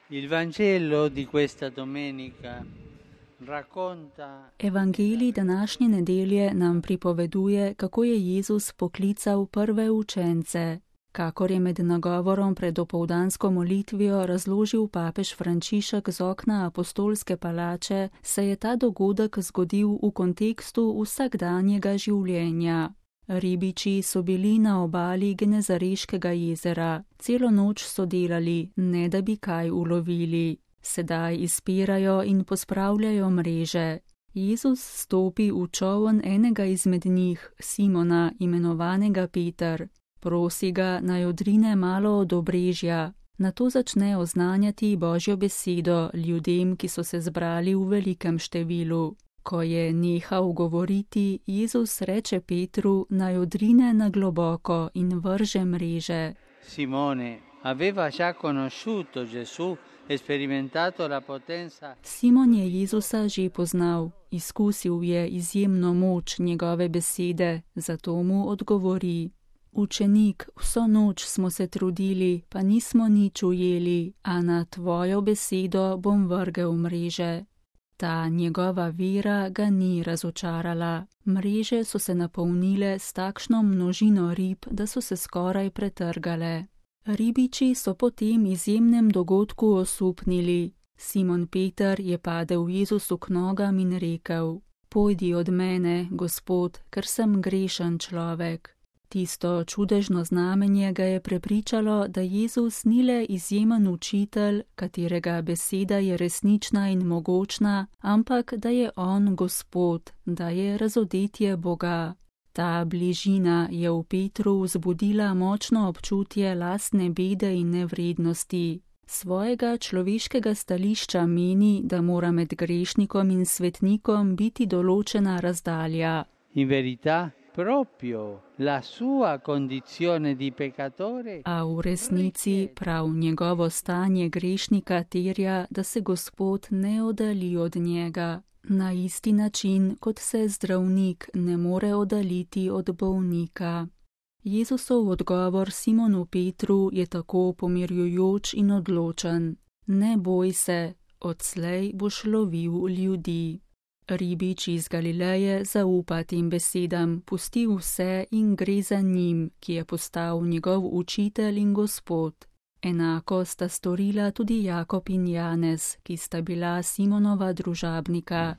Il Vangelo di questa domenica racconta. Evangelij današnje nedelje nam pripoveduje, kako je Jezus poklical prve učence. Kakor je med nagovorom pred opoldansko molitvijo razložil papež Frančišek z okna apostolske palače, se je ta dogodek zgodil v kontekstu vsakdanjega življenja. Ribiči so bili na obali Genezareškega jezera. Celo noč so delali, ne da bi kaj ulovili. Sedaj izpirajo in pospravljajo mreže. Jezus stopi v čoln enega izmed njih, Simona, imenovanega Peter. Prosi ga, naj odrine malo od obrežja. Nato začne oznanjati Božjo besedo ljudem, ki so se zbrali v velikem številu. Ko je nehal govoriti, Jezus reče Petru, naj odrine na globoko in vrže mreže. Simone aveva già conosciuto Gesù e sperimentato la potenza. Simon je Jezusa že poznal, izkusil je izjemno moč njegove besede, zato mu odgovori. Učenik, vso noč smo se trudili, pa nismo nič ujeli, a na tvojo besedo bom vrgel mreže. Ta njegova vera ga ni razočarala. Mreže so se napolnile s takšno množino rib, da so se skoraj pretrgale. Ribiči so po tem izjemnem dogodku osupnili. Simon Peter je padel Jezusu k nogam in rekel: Pojdi od mene, Gospod, ker sem grešen človek. Tisto čudežno znamenje ga je prepričalo, da Jezus ni le izjemen učitelj, katerega beseda je resnična in mogočna, ampak da je on Gospod, da je razodetje Boga. Ta bližina je v Petru vzbudila močno občutje lastne bede in nevrednosti. Svojega človeškega stališča meni, da mora med grešnikom in svetnikom biti določena razdalja. In verità proprio la sua condizione di peccatore. A v resnici prav njegovo stanje grešnika terja, da se Gospod ne oddalji od njega. Na isti način, kot se zdravnik ne more oddaljiti od bolnika. Jezusov odgovor Simonu Petru je tako pomirjujoč in odločen. Ne boj se, odslej boš lovil ljudi. Ribič iz Galileje zaupa tem besedam, pusti vse in gre za njim, ki je postal njegov učitelj in Gospod. Enako sta storila tudi Jakob in Janez, ki sta bila Simonova družabnika.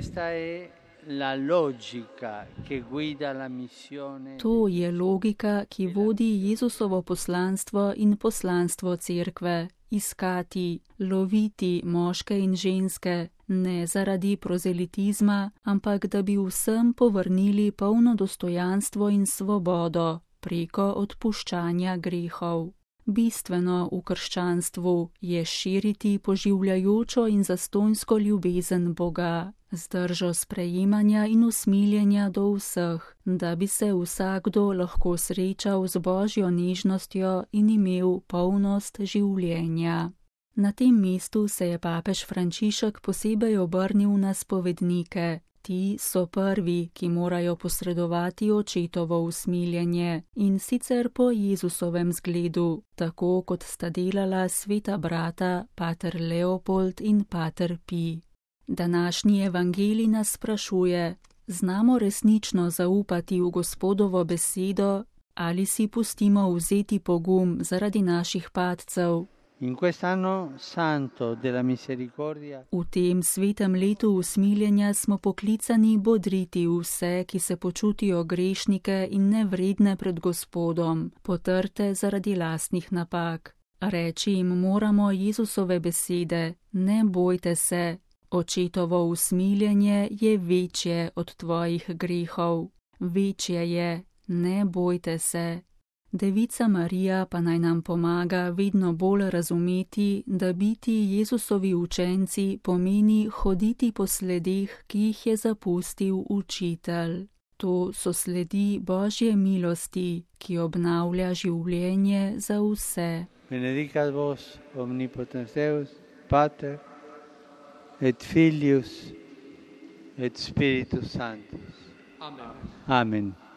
To je logika, ki vodi Jezusovo poslanstvo in poslanstvo cerkve. Iskati, loviti moške in ženske, ne zaradi prozelitizma, ampak da bi vsem povrnili polno dostojanstvo in svobodo preko odpuščanja grehov. Bistveno v krščanstvu je širiti poživljajočo in zastonjsko ljubezen Boga, z držo sprejemanja in usmiljenja do vseh, da bi se vsakdo lahko srečal z Božjo nežnostjo in imel polnost življenja. Na tem mestu se je papež Frančišek posebej obrnil na spovednike. Ti so prvi, ki morajo posredovati očetovo usmiljenje, in sicer po Jezusovem zgledu, tako kot sta delala sveta brata, pater Leopold in pater Pi. Današnji evangelij nas sprašuje: znamo resnično zaupati v Gospodovo besedo ali si pustimo vzeti pogum zaradi naših padcev? In quest'anno santo della misericordia. V tem svetem letu usmiljenja smo poklicani bodriti vse, ki se počutijo grešnike in nevredne pred Gospodom, potrte zaradi lastnih napak. Reči jim moramo Jezusove besede: ne bojte se, očetovo usmiljenje je večje od tvojih grehov. Večje je, ne bojte se. Devica Marija pa naj nam pomaga vedno bolj razumeti, da biti Jezusovi učenci pomeni hoditi po sledeh, ki jih je zapustil učitelj. To so sledi Božje milosti, ki obnavlja življenje za vse. Benedicat vos omnipotens Deus, Pater et Filius et Spiritus Sanctus. Amen. Amen.